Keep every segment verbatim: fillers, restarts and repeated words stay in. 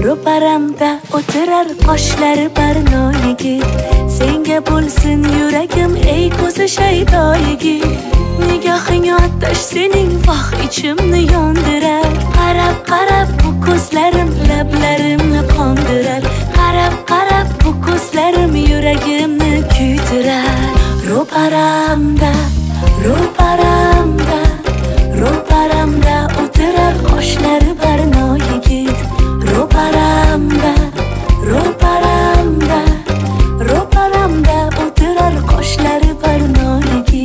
ro'paramda o'tirar qoshlari barnoyigi. Senga bo'lsin yuragim ey ko'zi shaydoyigi. Nigohing otash sening voh ichimni yondirar. Qarab qarab bu ko'zlarim lablarimni qondirar. Qarab qarab bu ko'zlarim yuragimni kuydirar. Ro'paramda ro'paramda ro'paramda o'tirar qoshlari barnoyigi. Ro'paramda ro'paramda ro'paramda o'tirar qoshlari barnoyigi.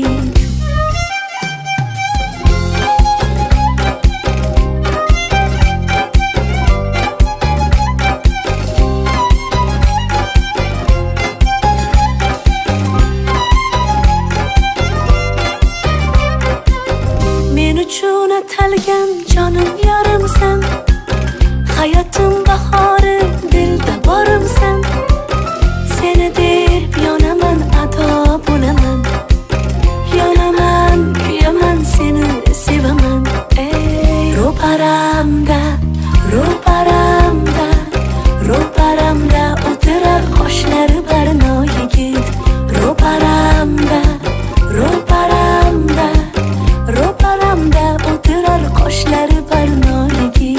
Men uchun atalgan jonim yarimsan. Hayotim bahori dilda borimsan. Seni deb yonaman, ado bo'laman. Yonaman, kuyaman, seni sevaman. Ey ro'paramda ro'paramda ro'paramda o'tirar qoshlari barnoyigi. Ro'paramda ro'paramda ro'paramda o'tirar qoshlari barnoyigi.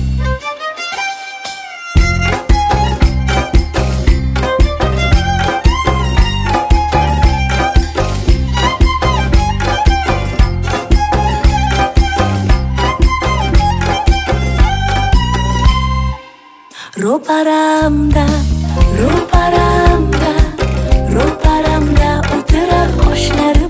Ro'paramda ro'paramda ro'paramda o'tirar qoshlari